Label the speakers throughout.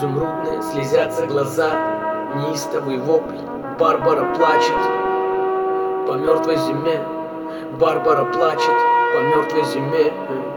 Speaker 1: Изумрудные слезятся глаза, неистовый вопль. Барбара плачет по мертвой зиме. Барбара плачет по мертвой зиме.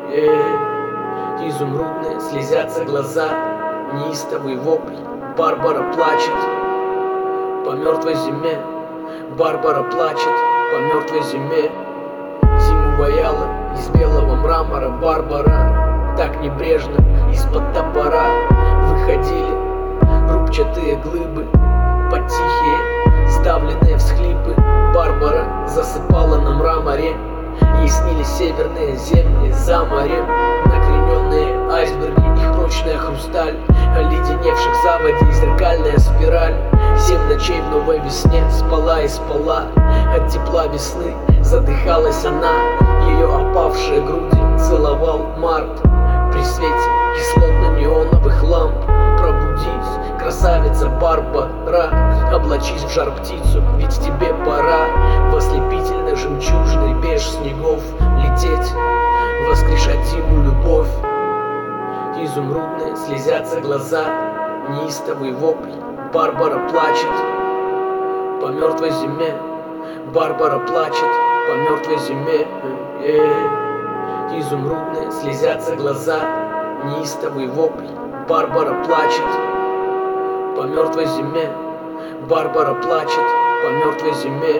Speaker 1: Изумрудные слезятся глаза, неистовый вопль. Барбара плачет по мертвой зиме. Барбара плачет по мертвой зиме. Зиму ваяла из белого мрамора. Барбара так небрежно из-под топора выходили рубчатые глыбы под тихие сдавленные всхлипы. Барбара засыпала на мраморе. Ей снились северные земли за морем, накрененные айсберги, их прочная хрусталь, оледеневших заводей зеркальная спираль. 7 ночей в новой весне спала и спала. От тепла весны задыхалась она. Ее опавшие груди целовал март. При свете кислотно-неоновых ламп пробудись, красавица Барбара, облачись в жар птицу, ведь тебе пора в ослепительно жемчужный беж снегов лететь, воскрешать зиму любовь. Изумрудные слезятся глаза, неистовый вопль. Барбара плачет по мертвой зиме. Барбара плачет по мертвой зиме. Изумрудные слезятся глаза, неистовый вопль. Барбара плачет по мертвой зиме. Барбара плачет по мертвой зиме.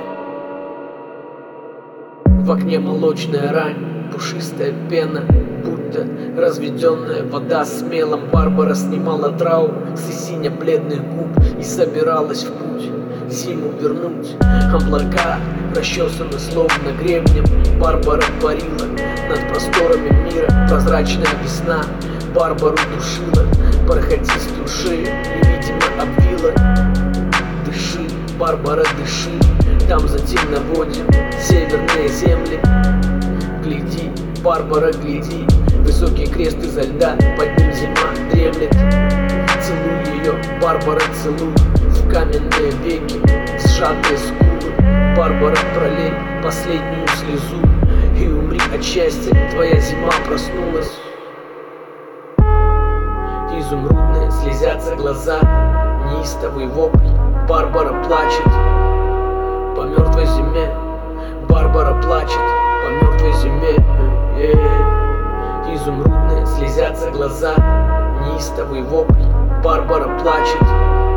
Speaker 1: В окне молочная рань, пушистая пена, будто разведенная вода с мелом. Барбара снимала траур с синя бледных губ и собиралась в путь зиму вернуть. Облака расчесаны словно гребнем. Барбара парила над просторами мира. Прозрачная весна Барбару душила, бархатистую шею невидимо обвила. Дыши, Барбара, дыши, там за темноводьем северные земли. Гляди, Барбара, гляди, высокий крест изо льда, под ним зима дремлет. Целуй ее, Барбара, целуй, в каменные веки, в сжатые скулы. Барбара, пролей последнюю слезу и умри от счастья, твоя зима проснулась. Изумрудные слезятся глаза, неистовый вопль. Барбара плачет по мертвой зиме. Барбара плачет по мертвой зиме. Изумрудные слезятся глаза, неистовый вопль. Барбара плачет